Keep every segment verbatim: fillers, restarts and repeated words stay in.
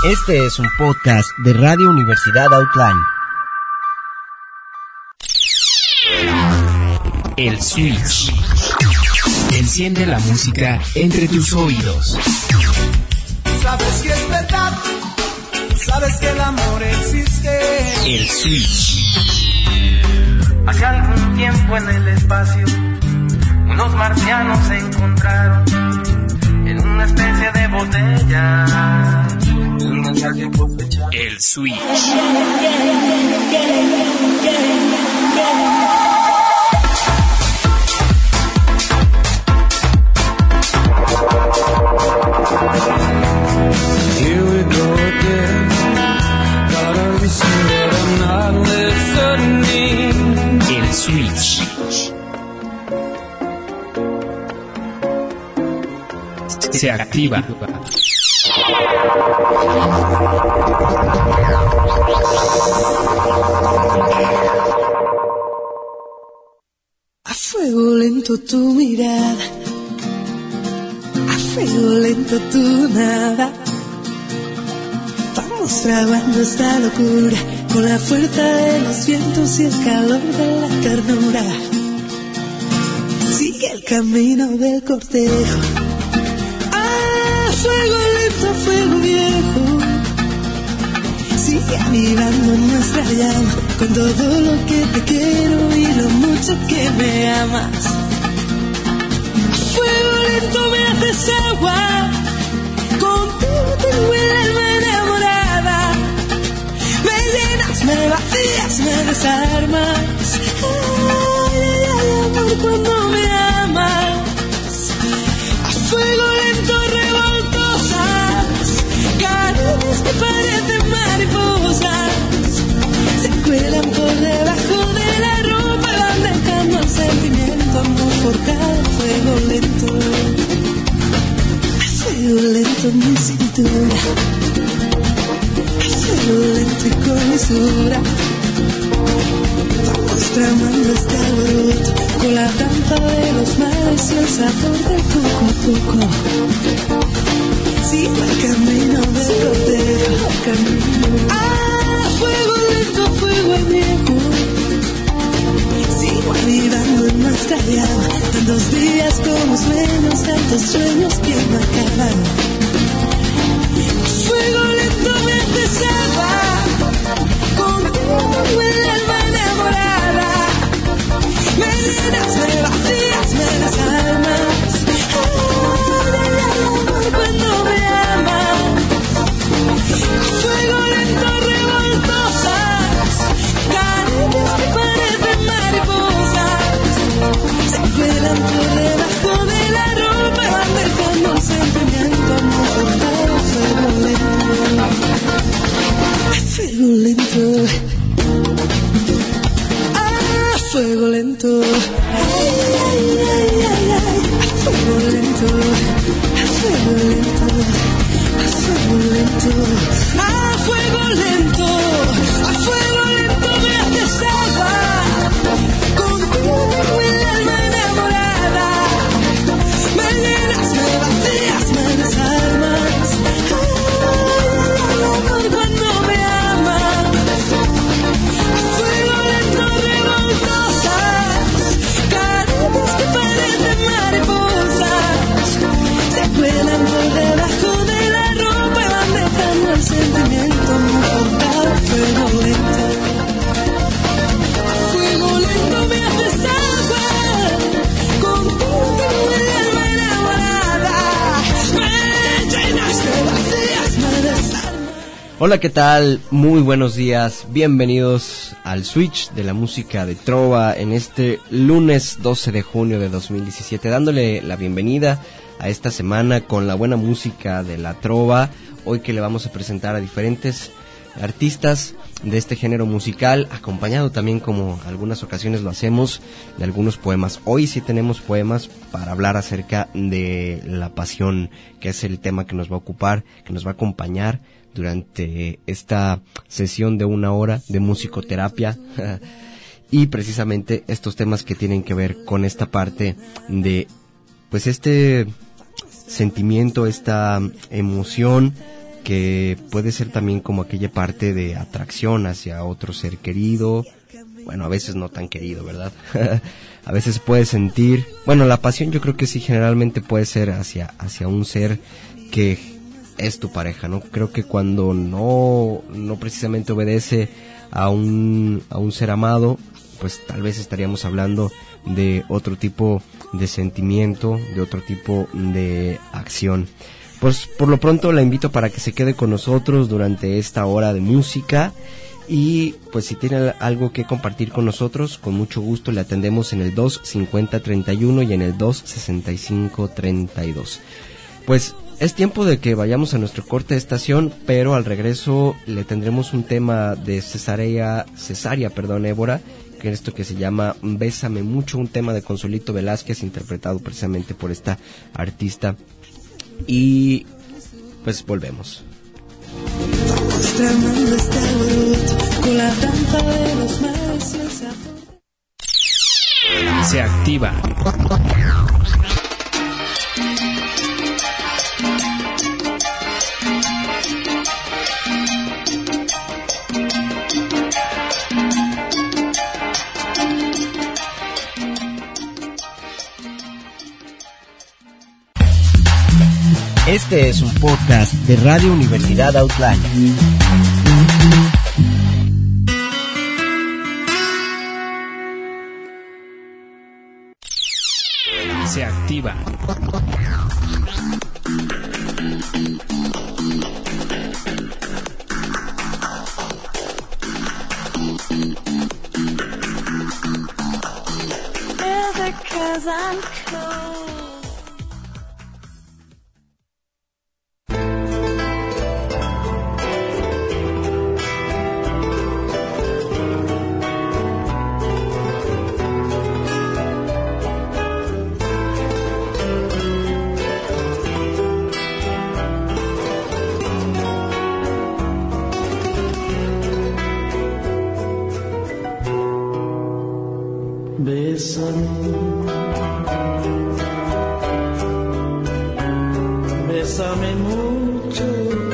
Este es un podcast de Radio Universidad Outline. El Switch. Enciende la música entre tus oídos. Sabes que es verdad, sabes que el amor existe. El Switch. Hace algún tiempo en el espacio, unos marcianos se encontraron en una especie de botella. Un mensaje por fecha. El Switch. Here we go again. Gotta be sure that I'm not listening. El Switch. Se activa. A fuego lento tu mirada, a fuego lento tu nada. Vamos trabando esta locura con la fuerza de los vientos y el calor de la ternura. Sigue el camino del cortejo. A fuego lento, fuego viejo. Sigue avivando nuestra llama con todo lo que te quiero y lo mucho que me amas. Fuego lento me haces agua, contigo tengo el alma enamorada. Me llenas, me vacías, me desarmas. Ay, ay, ay, amor, cuando me amas. A fuego lento revoltosas, caricias que parecen mariposas, se cuelan por debajo de la ropa, van dejando el sentimiento, amor, por cada fuego lento. A fuego lento en mi cintura, a fuego lento y con mesura. Vamos tramando este alboroto con la danza de los mares y el sabor del poco a poco. Sigo el camino del cortejo, camino. Ah, fuego lento, fuego viejo. Sigo avivando en nuestra llama, tantos días como sueños, tantos sueños que no acaban. Fuego lento me haces agua, contigo tengo el alma enamorada. Me llenas, me vacías, me desarmas. Ay, ay, ay, amor, cuando me amas. Fuego lento revoltosas, caricias que parecen mariposas, se cuelan por debajo de la ropa, van dejando el sentimiento, amor, por fuego lento. Fuego lento. Ah, fuego lento. Ay, ay, ay, ay, ay. A fuego lento. A fuego lento. A fuego lento. A fuego lento. A fuego lento me haces agua. Contigo tengo el alma enamorada. Me llenas, me vacías, me desarmas. Ay, amor, cuando me amas. A fuego lento revoltosas, caricias que parecen mariposas, se cuelan por debajo de la ropa y van dejando el sentimiento mortal. A fuego lento, a fuego lento me haces agua, contigo tengo el alma enamorada. Me llenas, me vacías, me desarmas. Hola, ¿qué tal? Muy buenos días, bienvenidos al Switch de la música de Trova en este lunes doce de junio de dos mil diecisiete, dándole la bienvenida a esta semana con la buena música de la Trova. Hoy que le vamos a presentar a diferentes artistas de este género musical, acompañado también, como algunas ocasiones lo hacemos, de algunos poemas. Hoy sí tenemos poemas para hablar acerca de la pasión, que es el tema que nos va a ocupar, que nos va a acompañar durante esta sesión de una hora de musicoterapia. Y precisamente estos temas que tienen que ver con esta parte de, pues, este sentimiento, esta emoción que puede ser también como aquella parte de atracción hacia otro ser querido, bueno, a veces no tan querido, ¿verdad? A veces puedes sentir, bueno, la pasión yo creo que sí generalmente puede ser hacia, hacia un ser que es tu pareja, ¿no? Creo que cuando no, no precisamente obedece a un, a un ser amado, pues tal vez estaríamos hablando de otro tipo de sentimiento, de otro tipo de acción. Pues por lo pronto la invito para que se quede con nosotros durante esta hora de música y pues si tiene algo que compartir con nosotros, con mucho gusto le atendemos en el dos cincuenta treinta y uno y en el dos sesenta y cinco treinta y dos. Pues es tiempo de que vayamos a nuestro corte de estación, pero al regreso le tendremos un tema de Cesárea, Cesárea, perdón, Évora, que es esto que se llama Bésame Mucho, un tema de Consuelito Velázquez interpretado precisamente por esta artista. Y pues volvemos. Se activa. Este es un podcast de Radio Universidad Outline. Se activa. Is it 'cause I'm cool? Bésame, bésame mucho,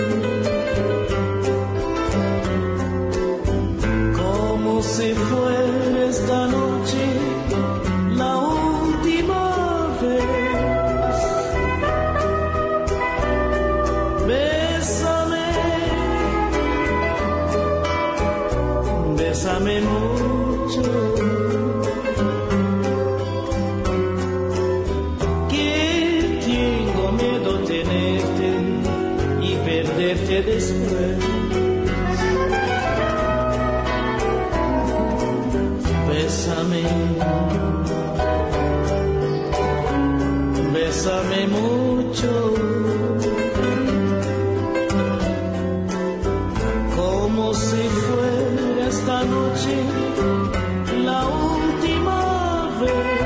como si fuera esta noche la última vez. Bésame, bésame mucho. Después, bésame, bésame mucho, como si fuera esta noche la última vez.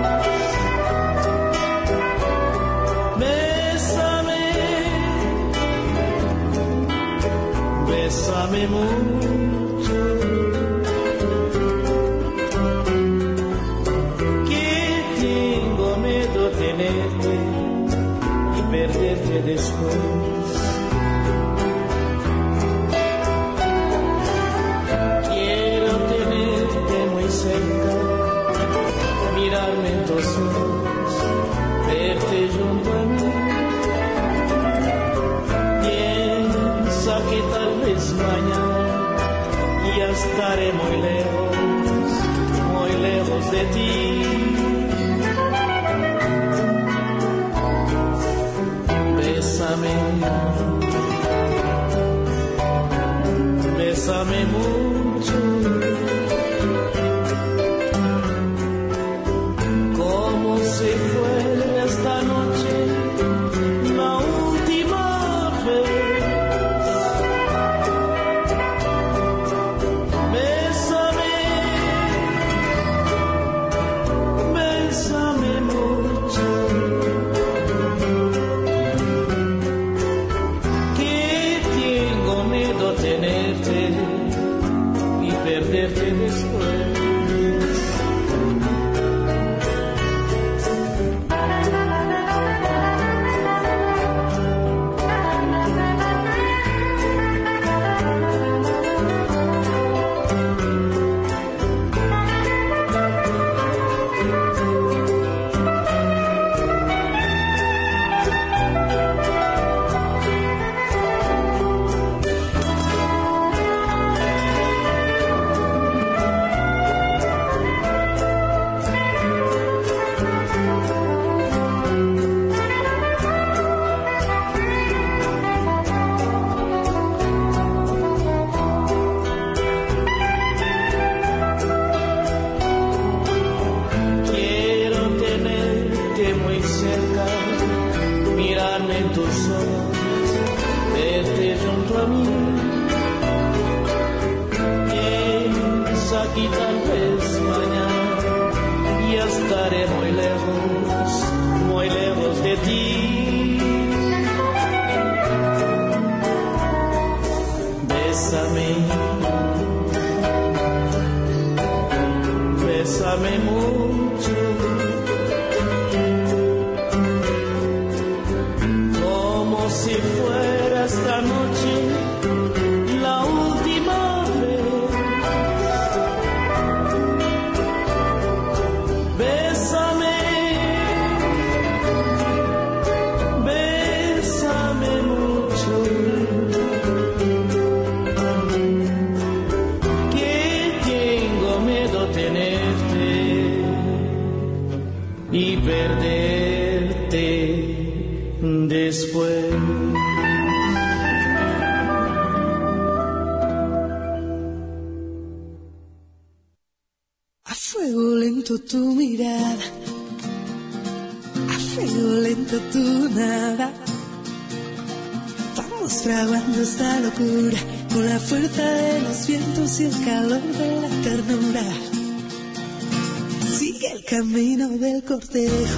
Bésame mucho, que tengo miedo de tenerte y perderte después. Quiero tenerte muy cerca, mirarme en tus ojos, verte junto a mí. Piensa que tal vez mañana ya estaré muy lejos, muy lejos de ti. Bésame, bésame mucho, como si fuera esta noche la última vez. junto a mí. Piensa aquí tal vez mañana y estaré muy lejos, muy lejos de ti. Bésame, bésame mucho, como si fuera esta noche la última vez. Bésame, bésame mucho, que tengo miedo tenerte y perderte después. A fuego lento tu mirada, a fuego lento tu nada. Vamos fraguando esta locura con la fuerza de los vientos y el calor de la ternura. Sigue el camino del cortejo,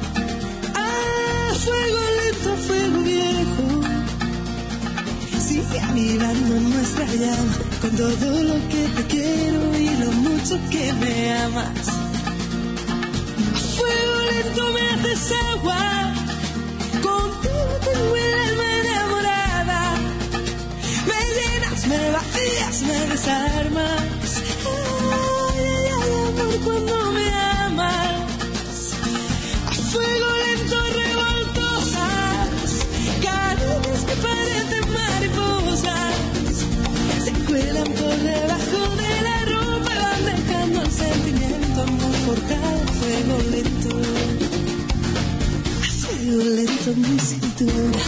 a fuego lento, a fuego viejo. Sigue avivando nuestra llama con todo lo que te quiero y lo mucho que me amas. A fuego lento me haces agua, contigo tengo el alma enamorada. Me llenas, me vacías, me desarmas. Ay, ay, ay, amor, cuando me amas. A fuego lento revoltosas, caricias que parecen mariposas, se cuelan por debajo de la ropa y van dejando el sentimiento muy forjado. A fuego lento, a fuego lento mi cintura,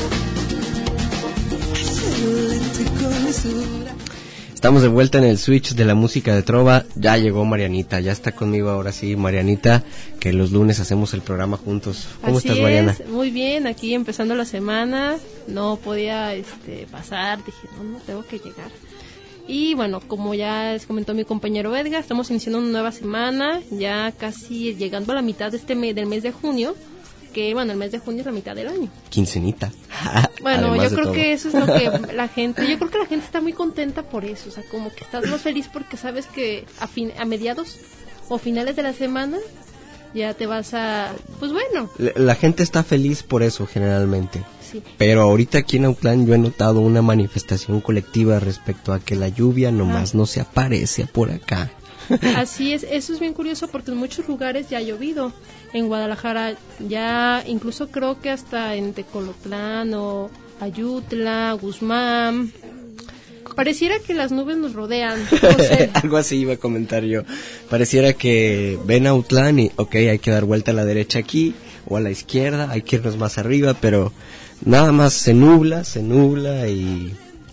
a fuego lento y con mesura. Estamos de vuelta en el switch de la música de trova. Ya llegó Marianita, ya está conmigo ahora sí Marianita, que los lunes hacemos el programa juntos. ¿Cómo Así estás, Mariana? Es, muy bien, aquí empezando la semana. No podía este, pasar, dije, no, no, tengo que llegar. Y bueno, como ya les comentó mi compañero Edgar, estamos iniciando una nueva semana, ya casi llegando a la mitad de este mes, del mes de junio, que bueno, el mes de junio es la mitad del año. Quincenita. Bueno, Además yo de creo todo. que eso es lo que la gente, yo creo que la gente está muy contenta por eso, o sea, como que estás más feliz porque sabes que a, fin, a mediados o finales de la semana ya te vas a, pues bueno. La, la gente está feliz por eso generalmente. Sí. Pero ahorita aquí en Autlán yo he notado una manifestación colectiva respecto a que la lluvia nomás Ah. no se aparece por acá. Así es, eso es bien curioso porque en muchos lugares ya ha llovido. En Guadalajara ya, incluso creo que hasta en Tecolotlán o Ayutla, Guzmán. Pareciera que las nubes nos rodean. No sé. Algo así iba a comentar yo. Pareciera que ven a Autlán y, ok, hay que dar vuelta a la derecha aquí o a la izquierda, hay que irnos más arriba, pero nada más se nubla, se nubla y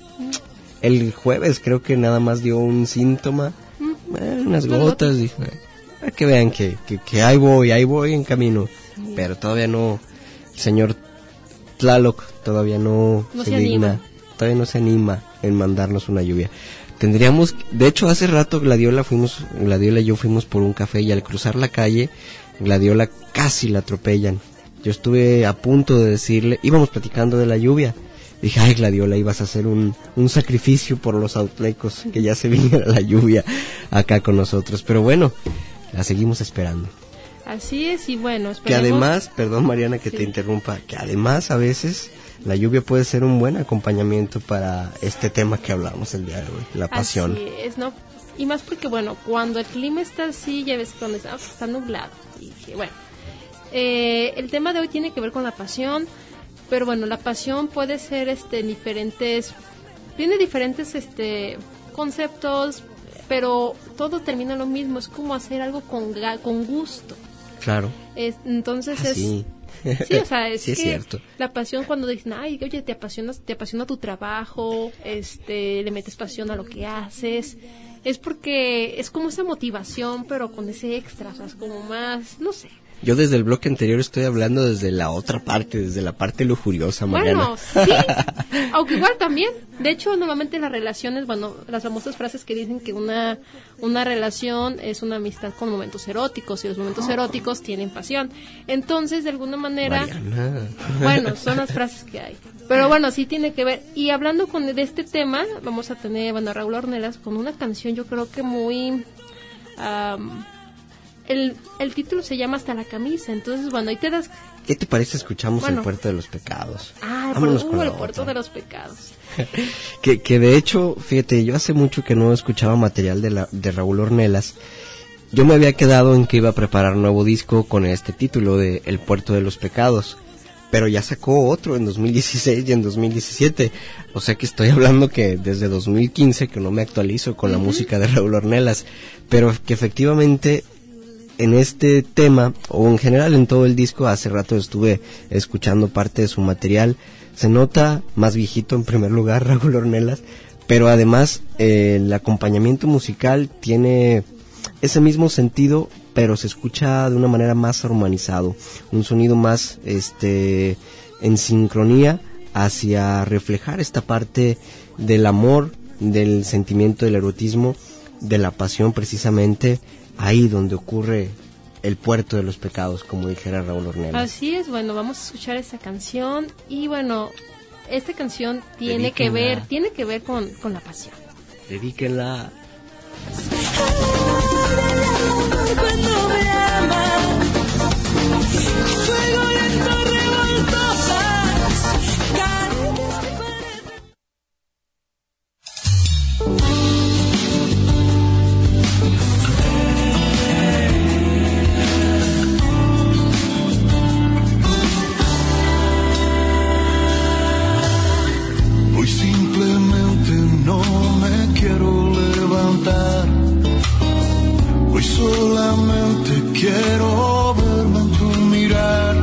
el jueves creo que nada más dio un síntoma, eh, unas gotas, dije, eh, para que vean que, que, que ahí voy, ahí voy en camino, pero todavía no, el señor Tlaloc todavía no, No se, se digna, anima. todavía no se anima en mandarnos una lluvia. Tendríamos, de hecho hace rato Gladiola fuimos, Gladiola y yo fuimos por un café y al cruzar la calle, Gladiola casi la atropellan. Yo estuve a punto de decirle, íbamos platicando de la lluvia, dije, ay Gladiola, ibas a hacer un, un sacrificio por los autlecos, que ya se viniera la lluvia acá con nosotros, pero bueno, la seguimos esperando. Así es, y bueno, Que esperemos. además, perdón Mariana que Sí. te interrumpa, que además a veces la lluvia puede ser un buen acompañamiento para este tema que hablamos el día de hoy, la pasión. Así es, ¿no? Y más porque, bueno, cuando el clima está así, ya ves cuando está, está nublado. Y que, bueno, eh, el tema de hoy tiene que ver con la pasión, pero bueno, la pasión puede ser este en diferentes, tiene diferentes este conceptos, pero todo termina en lo mismo, es como hacer algo con, ga- con gusto. Claro. Es, entonces Ah, es... sí. Sí, o sea, es Sí, es que cierto. la pasión cuando dicen, ay, oye, te apasionas, te apasiona tu trabajo, este, le metes pasión a lo que haces, es porque es como esa motivación, pero con ese extra, o sea, es como más, no sé. Yo desde el bloque anterior estoy hablando desde la otra parte, desde la parte lujuriosa, Mariana. Bueno, sí, aunque igual también. De hecho, normalmente las relaciones, bueno, las famosas frases que dicen que una una relación es una amistad con momentos eróticos y los momentos eróticos tienen pasión. Entonces, de alguna manera, Mariana. bueno, son las frases que hay. Pero bueno, sí tiene que ver. Y hablando con de este tema, vamos a tener, bueno, a Raúl Ornelas con una canción, yo creo que muy... Um, el, el título se llama Hasta la camisa. Entonces, bueno, ahí te das... ¿Qué te parece? Escuchamos Bueno. El Puerto de los Pecados. Ah, el, Vámonos puerto, con uh, la el puerto otra. de los pecados. que, que de hecho, fíjate, yo hace mucho que no escuchaba material de, la, de Raúl Ornelas. Yo me había quedado en que iba a preparar un nuevo disco con este título de El Puerto de los Pecados, pero ya sacó otro en dos mil dieciséis y en dos mil diecisiete, o sea que estoy hablando que desde dos mil quince que no me actualizo con la Ujú. música de Raúl Ornelas, pero que efectivamente en este tema, o en general en todo el disco, hace rato estuve escuchando parte de su material, se nota más viejito en primer lugar Raúl Ornelas, pero además eh, el acompañamiento musical tiene ese mismo sentido, pero se escucha de una manera más armonizado, un sonido más este en sincronía hacia reflejar esta parte del amor, del sentimiento, del erotismo, de la pasión, precisamente ahí donde ocurre el puerto de los pecados, como dijera Raúl Ornelas. Así es, bueno, vamos a escuchar esta canción y bueno, esta canción tiene que Dedíquenla. ver, tiene que ver con, con la pasión. Dedíquenla. Cuando me amas, fuego lento revoltosas, cadenas de pared. Hoy simplemente no me quiero levantar. Hoy solamente quiero verme en tu mirar.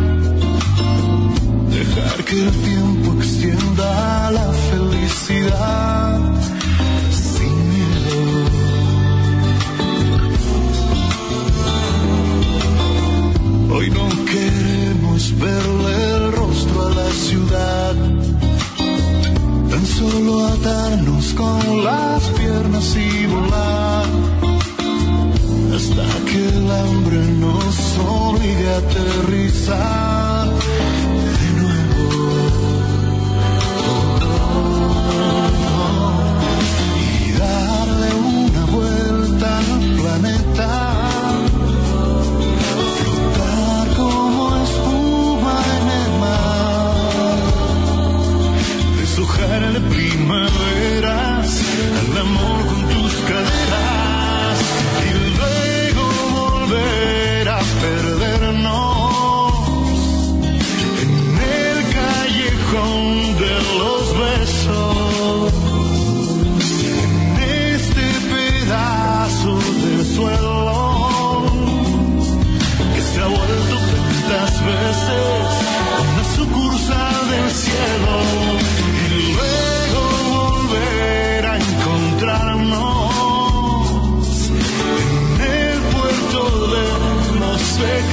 Dejar que el tiempo extienda la felicidad sin miedo. Hoy no queremos verle el rostro a la ciudad. Tan solo atarnos con las piernas y volar hasta que el hambre nos obligue a aterrizar de nuevo. Y darle una vuelta al planeta, flotar como espuma en el mar, deshojar de primaveras al amor con tus caderas y luego volver a perdernos en el callejón de los besos, en este pedazo de suelo que se ha vuelto tantas veces una sucursal del cielo. Y luego volver a encontrarnos en el puerto de los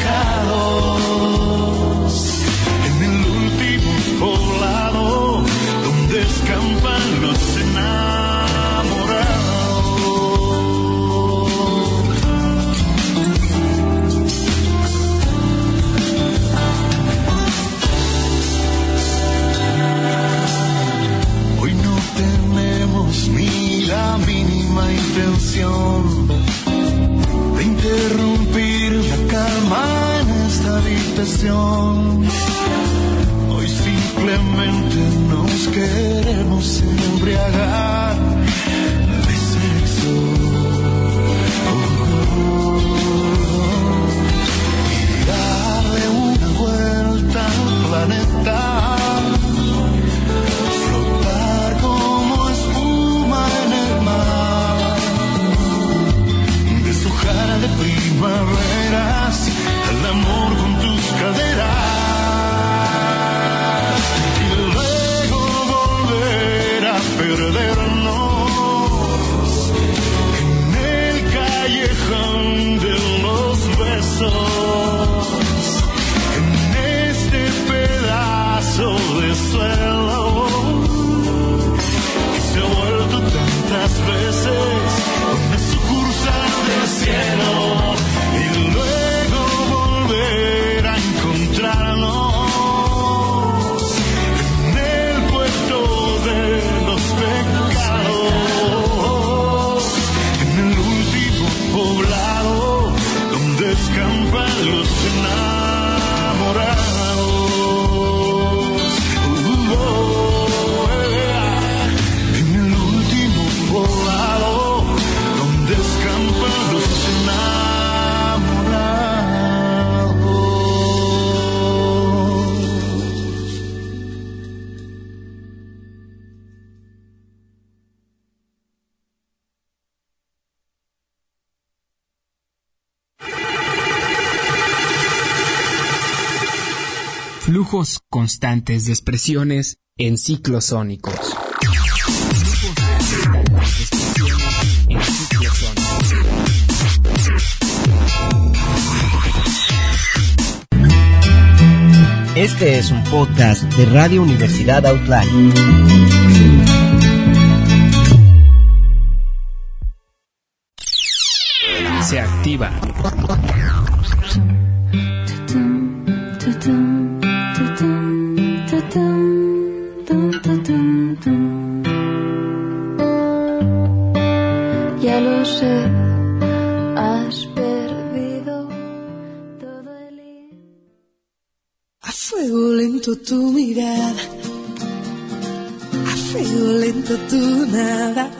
pecados, en el último poblado donde escampan los enamorados. Hoy no tenemos ni la mínima intención de interrumpir la calma en esta habitación. Hoy simplemente nos queremos embriagar de sexo. Y darle una vuelta al planeta, flotar como espuma en el mar, deshojar de primaveras al amor con tus caderas y luego volver a perdernos en el callejón de los besos, Flujos constantes de expresiones en ciclos sónicos. En ciclos sónicos. Este es un podcast de Radio Universidad Outline. Se activa. Ya lo sé, has perdido todo el hilo. A fuego lento tu mirada, a fuego lento tu nada.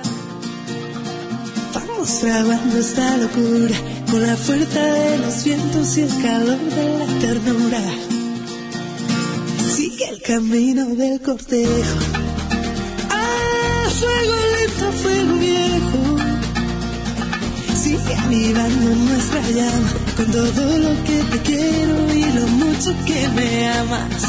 Vamos grabando esta locura con la fuerza de los vientos y el calor de la ternura. Sigue el camino del cortejo. A fuego lento, fuego viejo. Sigue avivando nuestra llama con todo lo que te quiero y lo mucho que me amas.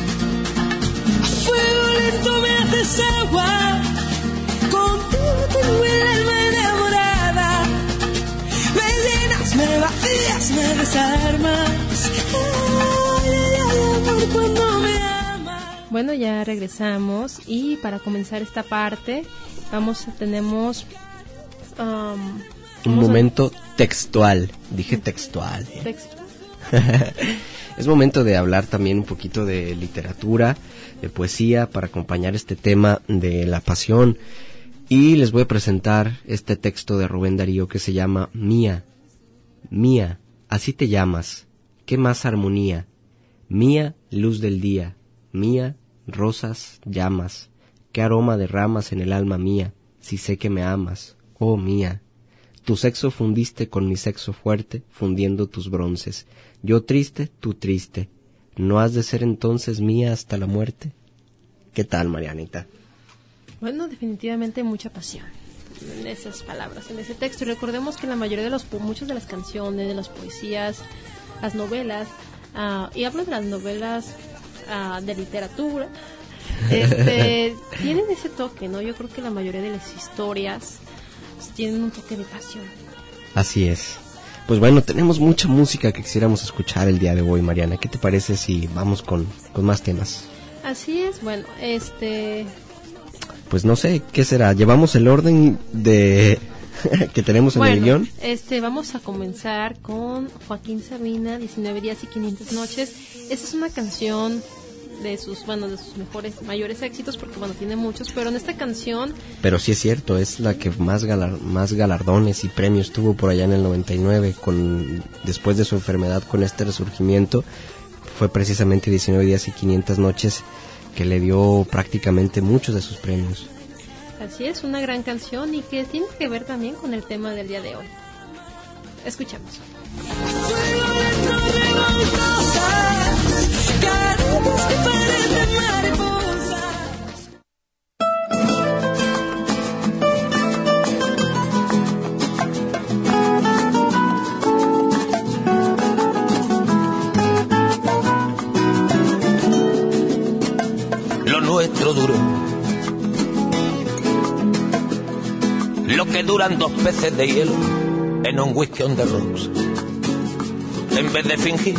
A fuego lento me haces agua, contigo tengo el alma enamorada. Me llenas, me vacías, me desarmas. Ay, ay, ay, amor, cuando me amas. Bueno, ya regresamos y para comenzar esta parte vamos a tenemos um, un momento a... textual, dije textual. ¿eh? Texto. Es momento de hablar también un poquito de literatura, de poesía, para acompañar este tema de la pasión. Y les voy a presentar este texto de Rubén Darío que se llama Mía. Mía, así te llamas, qué más armonía. Mía, luz del día. Mía, rosas, llamas. Qué aroma derramas en el alma mía, si sé que me amas, oh mía. Tu sexo fundiste con mi sexo fuerte, fundiendo tus bronces. Yo triste, tú triste. ¿No has de ser entonces mía hasta la muerte? ¿Qué tal, Marianita? Bueno, definitivamente mucha pasión en esas palabras, en ese texto. Y recordemos que la mayoría de los, muchas de las canciones, de las poesías, las novelas, uh, y hablo de las novelas uh, de literatura, este, tienen ese toque, ¿no? Yo creo que la mayoría de las historias tienen un toque de pasión. Así es. Pues bueno, tenemos mucha música que quisiéramos escuchar el día de hoy, Mariana. ¿Qué te parece si vamos con, con más temas? Así es, bueno, este... Pues no sé, ¿qué será? ¿Llevamos el orden de que tenemos en bueno, el guión? este, vamos a comenzar con Joaquín Sabina, diecinueve días y quinientas noches. Esta es una canción de sus, bueno, de sus mejores, mayores éxitos, porque bueno, tiene muchos, pero en esta canción... Pero sí es cierto, es la que más galar, más galardones y premios tuvo por allá en el noventa y nueve, con, después de su enfermedad, con este resurgimiento, fue precisamente diecinueve días y quinientas noches que le dio prácticamente muchos de sus premios. Así es, una gran canción y que tiene que ver también con el tema del día de hoy. Escuchamos. Lo nuestro duró lo que duran dos peces de hielo en un whisky on the rocks. En vez de fingir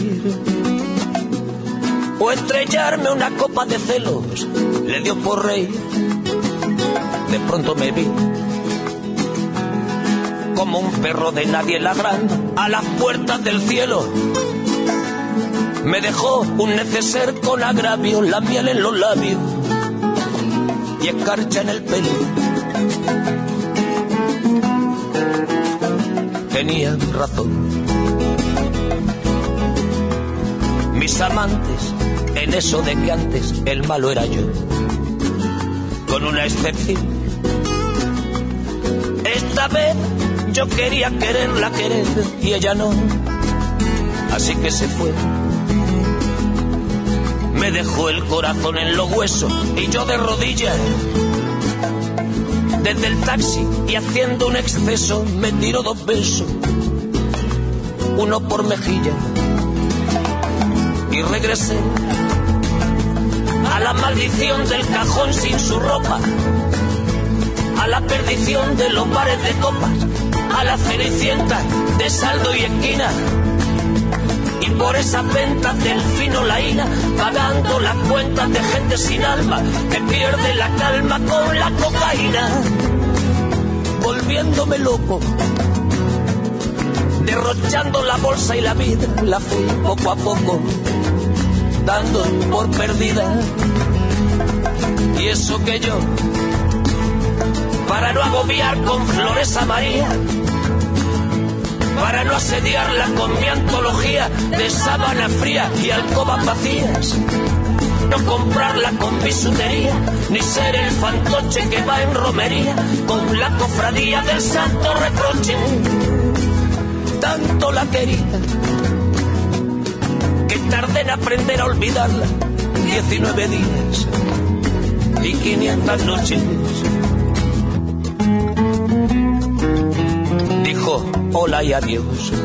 o estrellarme una copa de celos, le dio por reír. De pronto me vi como un perro de nadie ladrando a las puertas del cielo. Me dejó un neceser con agravio, la miel en los labios y escarcha en el pelo. Tenían razón mis amantes en eso de que antes el malo era yo, con una excepción. Esta vez yo quería quererla querer y ella no, así que se fue. Me dejó el corazón en los huesos y yo de rodillas desde el taxi, y haciendo un exceso me tiró dos besos, uno por mejilla, y regresé a la maldición del cajón sin su ropa, a la perdición de los bares de copas, a la cenicienta de saldo y esquina, y por esas ventas del fino laína, pagando las cuentas de gente sin alma que pierde la calma con la cocaína, volviéndome loco, derrochando la bolsa y la vida, la fui poco a poco dando por perdida. Y eso que yo, para no agobiar con flores a María, para no asediarla con mi antología de sábana fría y alcobas vacías, no comprarla con bisutería, ni ser el fantoche que va en romería con la cofradía del santo reproche. Tanto la quería que tardé en aprender a olvidarla, diecinueve días y quinientas noches. Dijo hola y adiós,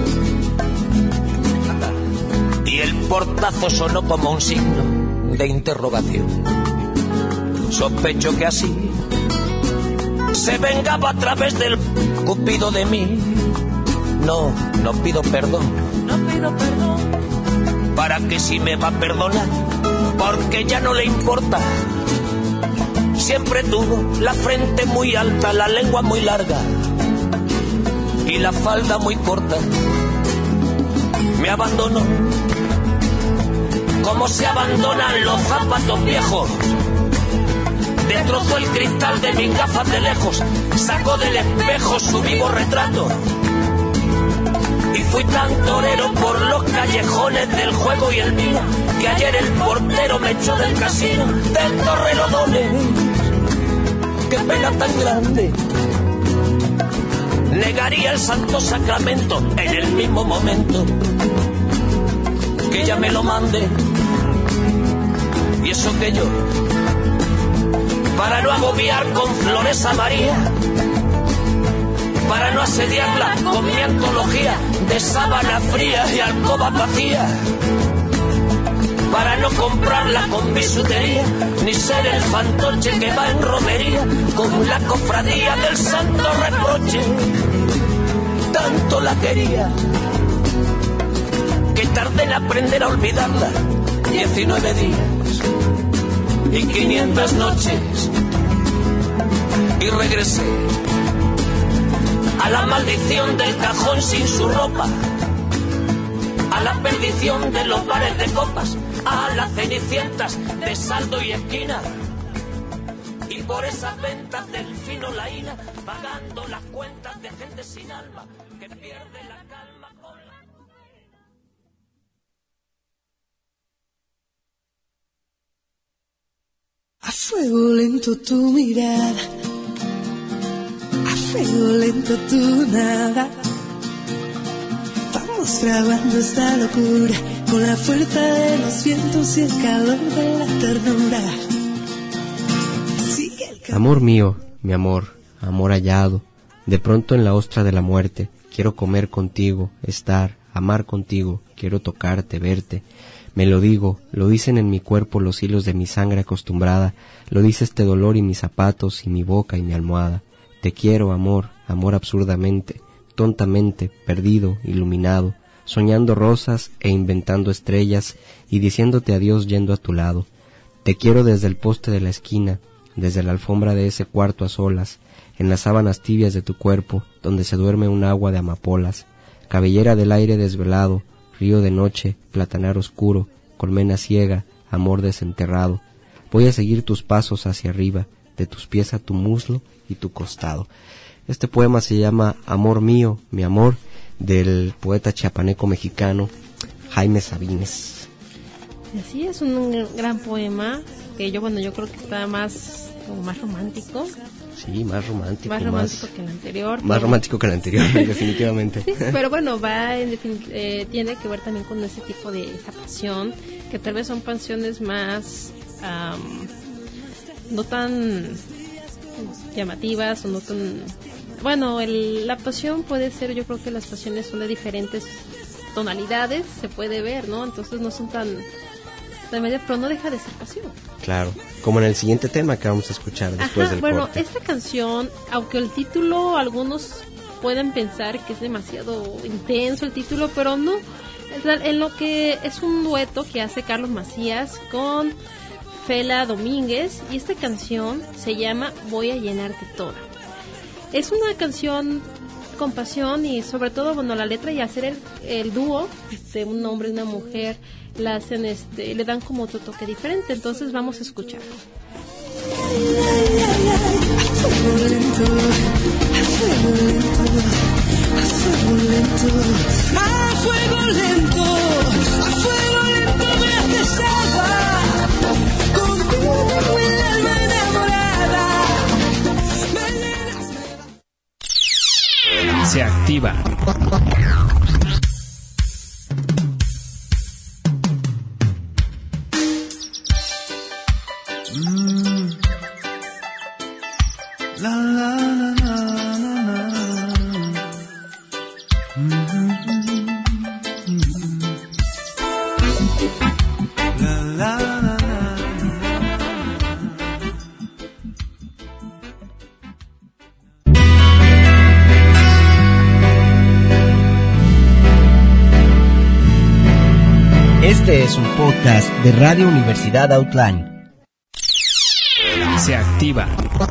y el portazo sonó como un signo de interrogación. Sospecho que así se vengaba a través del cupido de mí. No, no pido perdón, no pido perdón, para que si me va a perdonar, porque ya no le importa. Siempre tuvo la frente muy alta, la lengua muy larga y la falda muy corta. Me abandonó como se abandonan los zapatos viejos. Destrozó el cristal de mis gafas de lejos, sacó del espejo su vivo retrato. Y fui tan torero por los callejones del juego y el vino, que ayer el portero me echó del casino del Torrelodones. Qué pena tan grande, negaría el santo sacramento en el mismo momento que ella me lo mande. Y eso que yo, para no agobiar con flores a María, para no asediarla con mi antología de sábana fría y alcoba vacía, para no comprarla con bisutería, ni ser el fantoche que va en romería con la cofradía del santo reproche. Tanto la quería que tardé en aprender a olvidarla, diecinueve días y quinientas noches, y regresé a la maldición del cajón sin su ropa, a la perdición de los bares de copas, a las cenicientas de saldo y esquina, y por esas ventas del fino laína, pagando las cuentas de gente sin alma que pierde la calma con la... A fuego lento tu mirada, a fuego lento tu nada. Vamos grabando esta locura con la fuerza de los vientos y el calor de la ternura. Sigue el camino. Amor mío, mi amor, amor hallado, de pronto en la ostra de la muerte, quiero comer contigo, estar, amar contigo, quiero tocarte, verte. Me lo digo, lo dicen en mi cuerpo los hilos de mi sangre acostumbrada, lo dice este dolor y mis zapatos y mi boca y mi almohada. Te quiero, amor, amor absurdamente, tontamente, perdido, iluminado, soñando rosas e inventando estrellas y diciéndote adiós yendo a tu lado. Te quiero desde el poste de la esquina, desde la alfombra de ese cuarto a solas, en las sábanas tibias de tu cuerpo, donde se duerme un agua de amapolas, cabellera del aire desvelado, río de noche, platanar oscuro, colmena ciega, amor desenterrado. Voy a seguir tus pasos hacia arriba, de tus pies a tu muslo y tu costado. Este poema se llama Amor mío, mi amor, del poeta chiapaneco mexicano Jaime Sabines. Así es, un gran poema que yo, bueno, yo creo que está más, como más romántico. Sí, más romántico. Más romántico más, que el anterior. Más pero... romántico que el anterior, definitivamente. Sí, pero bueno, va en defin- eh, tiene que ver también con ese tipo de esa pasión, que tal vez son pasiones más um, no tan llamativas o no tan... Bueno, el, la pasión puede ser, yo creo que las pasiones son de diferentes tonalidades, se puede ver, ¿no? Entonces no son tan remedio, pero no deja de ser pasión. Claro, como en el siguiente tema que vamos a escuchar después Ajá, del bueno, corte. esta canción, aunque el título, algunos pueden pensar que es demasiado intenso el título, pero no. En lo que es un dueto que hace Carlos Macías con Fela Domínguez, y esta canción se llama Voy a llenarte toda. Es una canción con pasión y sobre todo, bueno, la letra y hacer el, el dúo de un hombre y una mujer la hacen, este, le dan como otro toque diferente. Entonces vamos a escuchar. Fuego lento, fuego lento, fuego lento, a fuego lento, a fuego lento me haces agua, contigo el alma enamorada, me llenas, me... Se activa. La la la la la la. Mm-hmm. La la la la. Este es un podcast de Radio Universidad Outline. Se activa.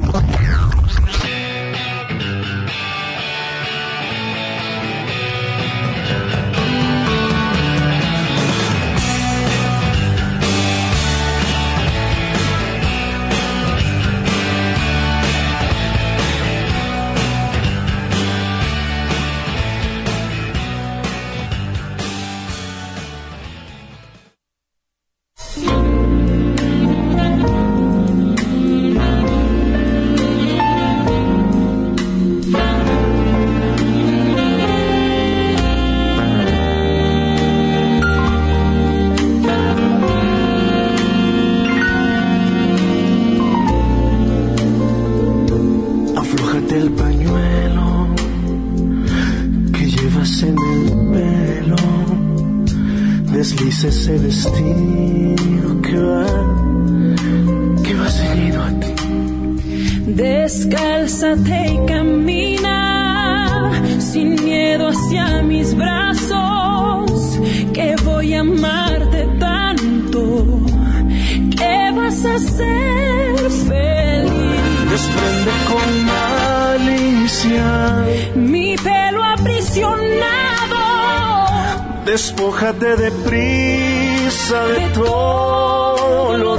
Ese vestido que va, que va seguido a ti. Descálzate y camina sin miedo hacia mis brazos, que voy a amarte tanto que vas a ser feliz. Desprende con malicia mi pelo aprisionado. Despójate de prisa de todo lo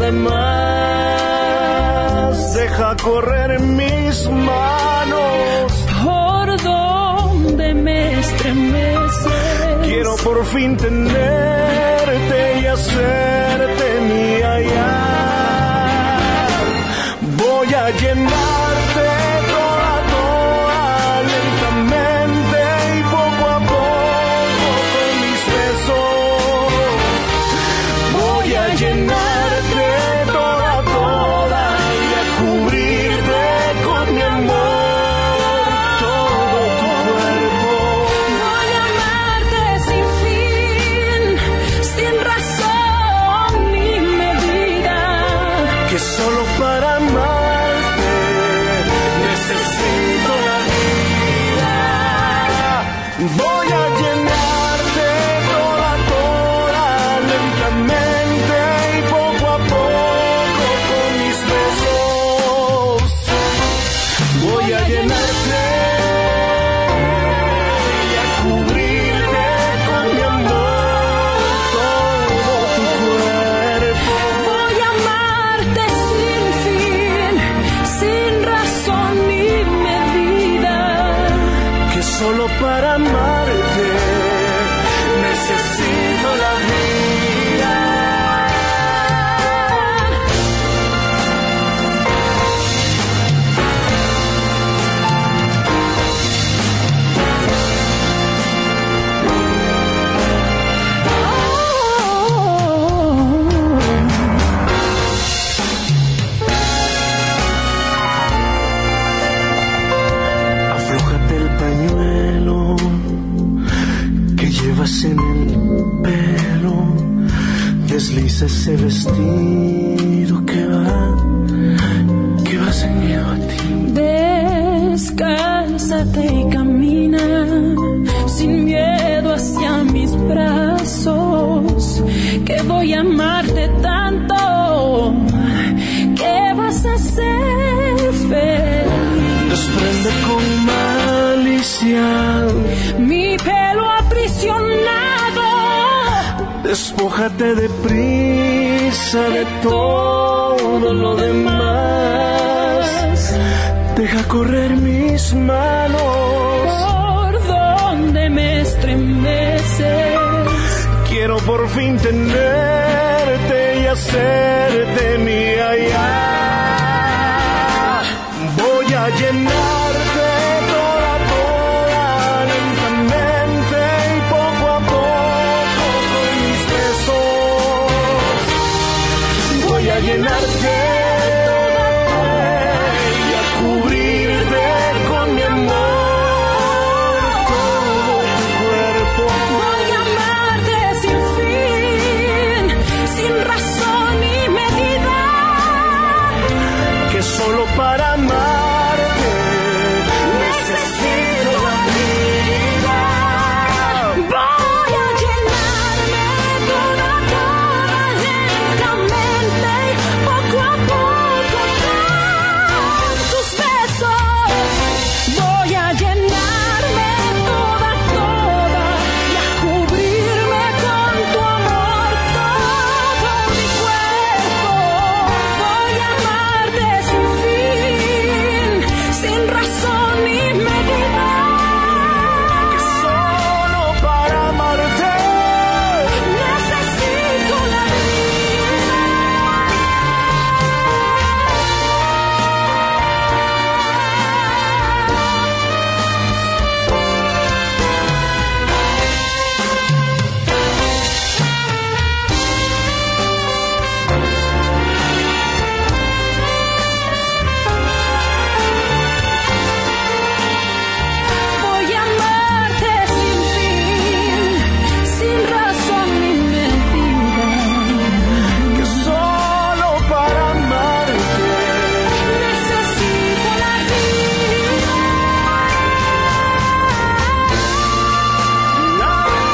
demás. Deja correr mis manos por donde me estremece. Quiero por fin tenerte y hacerte mía ya. Voy a llenarte toda, toda, lentamente y poco a poco. Voy a llenarte toda, toda y a cubrirte con mi amor todo tu cuerpo. Voy a amarte sin fin, sin razón ni medida, Que solo para amarte necesito la vida. Voy a llenarte toda, toda, lentamente y poco a poco con mis besos. Voy a llenarte y a cubrirte con mi amor todo tu cuerpo. voy a amarte sin fin, sin razón ni medida. Que solo para amarte necesito la vida. Aflójate el pañuelo ese vestido que va, que va ceñido a ti. Descálzate y camina sin miedo hacia mis brazos, que voy a amarte tanto que vas a ser feliz. Desprende con malicia mi pelo aprisionado, despójate de prisa de todo lo demás. Deja correr mis manos por donde me estremeces. Quiero por fin tenerte y hacerte mía ya. Voy a llenarte toda, toda, lentamente y poco a poco con mis besos. Voy a llenarte y a cubrirte con mi amor todo tu cuerpo. Voy a amarte sin fin, sin razón ni medida, que solo para amarte necesito la vida. voy a llenarme toda, toda, lentamente y poco a poco con tus besos. Voy a llenarme toda, toda y a cubrirme con tu amor todo mi cuerpo. Voy a amarte sin fin, sin razón ni medida, Que solo para amarte necesito la Voy a amarte sin fin, sin razón ni medida, que solo para amarte necesito la vida. la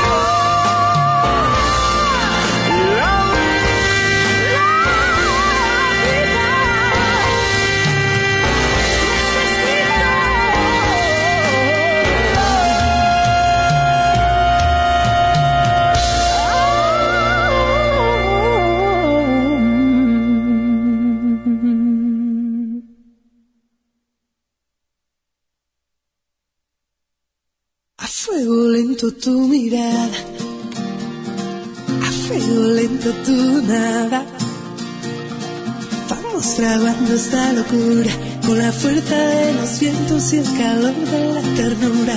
A fuego lento tu mirada, a fuego lento tu nada. Vamos fraguando esta locura con la fuerza de los vientos y el calor de la ternura.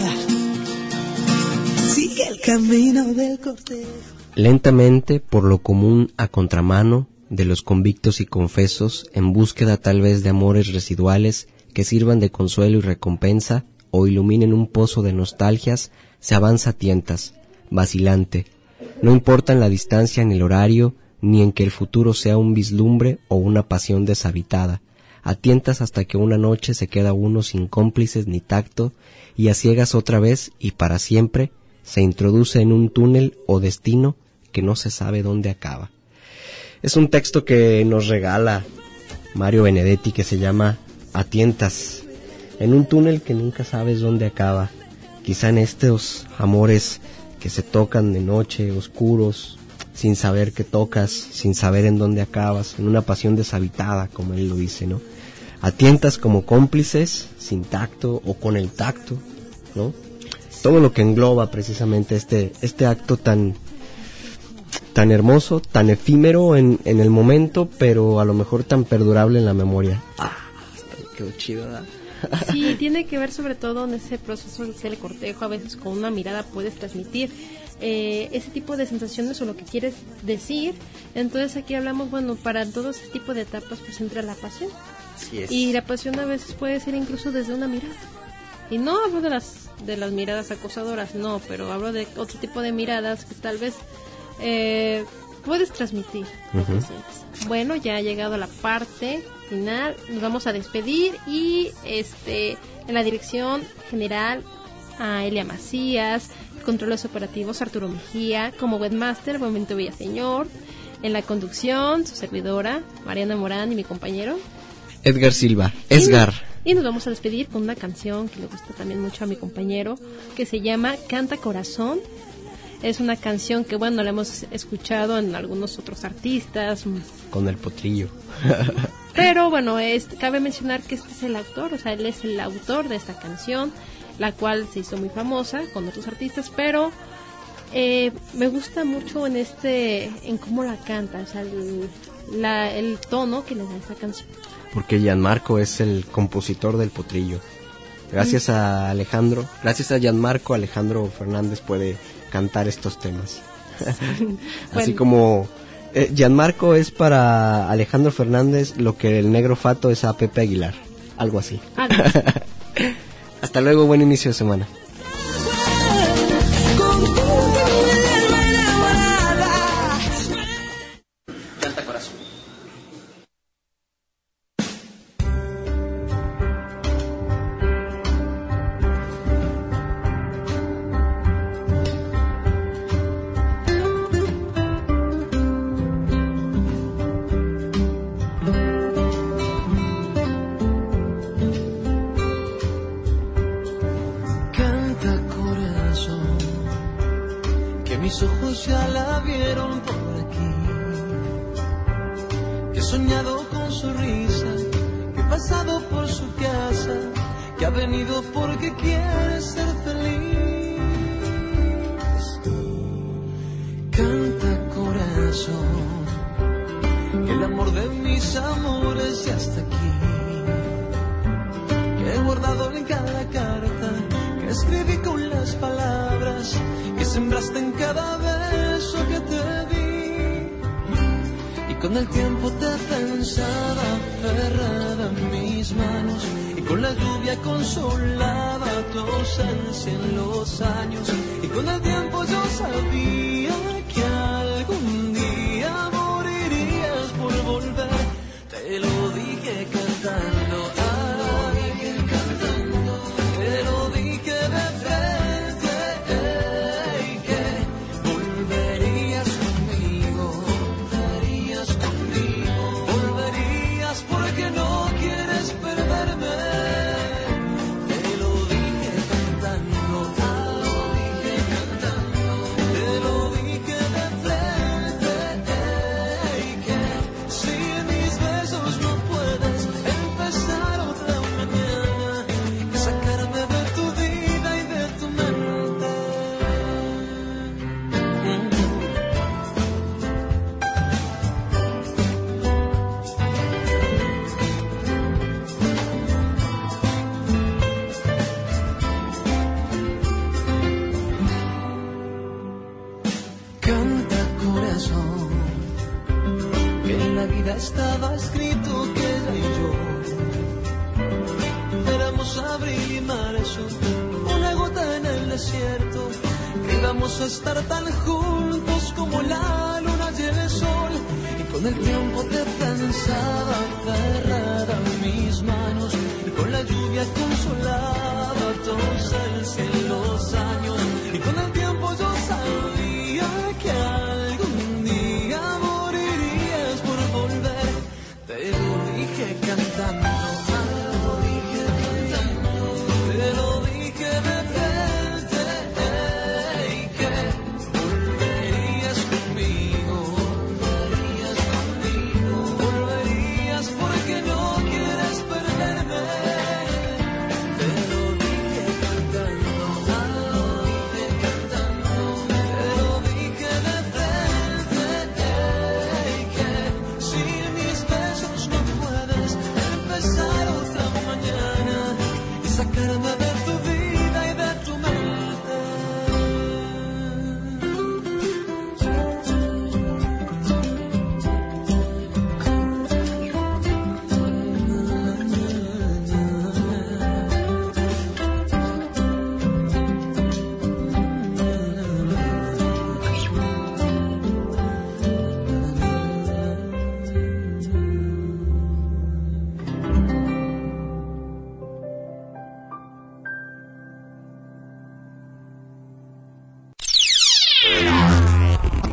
Sigue el camino del cortejo. Lentamente, por lo común a contramano de los convictos y confesos, en búsqueda tal vez de amores residuales que sirvan de consuelo y recompensa o iluminen un pozo de nostalgias, se avanza a tientas, vacilante. No importan la distancia ni el horario, ni en que el futuro sea un vislumbre o una pasión deshabitada. A tientas hasta que una noche se queda uno sin cómplices ni tacto, y a ciegas otra vez y para siempre se introduce en un túnel o destino que no se sabe dónde acaba. Es un texto que nos regala Mario Benedetti que se llama A tientas, en un túnel que nunca sabes dónde acaba. Quizá en estos amores que se tocan de noche, oscuros, sin saber qué tocas, sin saber en dónde acabas, en una pasión deshabitada, como él lo dice, ¿no? A tientas como cómplices, sin tacto o con el tacto, ¿no? Todo lo que engloba precisamente este, este acto tan, tan hermoso, tan efímero en, en el momento, pero a lo mejor tan perdurable en la memoria. Ah, qué chido, ¿verdad? Sí, tiene que ver sobre todo en ese proceso de hacer el cortejo. A veces con una mirada puedes transmitir eh, ese tipo de sensaciones o lo que quieres decir. Entonces aquí hablamos, bueno, para todo ese tipo de etapas pues entra la pasión. Así es. Y la pasión a veces puede ser incluso desde una mirada. Y no hablo de las de las miradas acosadoras, no, pero hablo de otro tipo de miradas que tal vez eh, puedes transmitir lo uh-huh. que sientes. Bueno, ya ha llegado a la parte final, nos vamos a despedir y este en la dirección general a Elia Macías, controles operativos Arturo Mejía, como webmaster Momento Villaseñor, en la conducción su servidora Mariana Morán y mi compañero Edgar Silva, Edgar. Y, y nos vamos a despedir con una canción que le gusta también mucho a mi compañero, que se llama Canta Corazón. Es una canción que, bueno, la hemos escuchado en algunos otros artistas. Con el Potrillo. Pero, bueno, es, cabe mencionar que este es el autor, o sea, él es el autor de esta canción, la cual se hizo muy famosa con otros artistas, pero eh, me gusta mucho en este, en cómo la canta, o sea, el, la, el tono que le da esta canción. Porque Gianmarco es el compositor del Potrillo. Gracias mm. a Alejandro, gracias a Gianmarco, Alejandro Fernández puede cantar estos temas. Bueno. Así como eh, Gianmarco es para Alejandro Fernández lo que el Negro Fato es a Pepe Aguilar, algo así. Hasta luego, buen inicio de semana. Canta Corazón. Mis ojos ya la vieron por aquí, que he soñado con su risa, que he pasado por su casa, que ha venido porque quiere ser feliz. Canta corazón, que el amor de mis amores ya está aquí, que he guardado en cada carta, que escribí con las palabras que sembraste en cada beso que te di. Y con el tiempo te pensaba aferrada en mis manos, y con la lluvia consolaba tu ausencia en los años. Y con el tiempo yo sabía que algún día morirías por volver. Te lo dije cantando, te lo dije cantando, te lo dije de frente. Estaba escrito que ella y yo éramos abril y marzo, una gota en el desierto, que íbamos a estar tan juntos como la luna y el sol. Y con el tiempo te pensaba aferrada en mis manos, y con la lluvia consolaba tu ausencia en los años. Y con el tiempo yo sabía que algún día morirías por volver. Te lo dije cantando, te lo dije cantando, te lo dije de frente, hey, que volverías conmigo, volverías conmigo, volverías porque no quieres perderme. Te lo dije cantando, te lo dije cantando, te lo dije de frente, hey, que sin mis besos no puedes empezar otra mañana y sacarme de tu vida y de tu mente.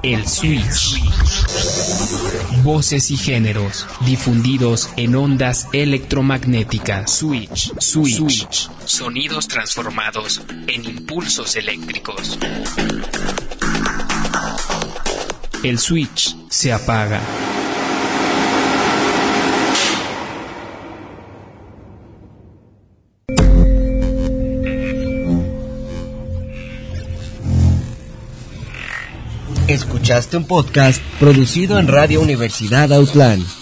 El Switch. Voces y géneros difundidos en ondas electromagnéticas. Switch, switch, switch. Sonidos transformados en impulsos eléctricos. El switch se apaga. Escuchaste un podcast producido en Radio Universidad Autlán.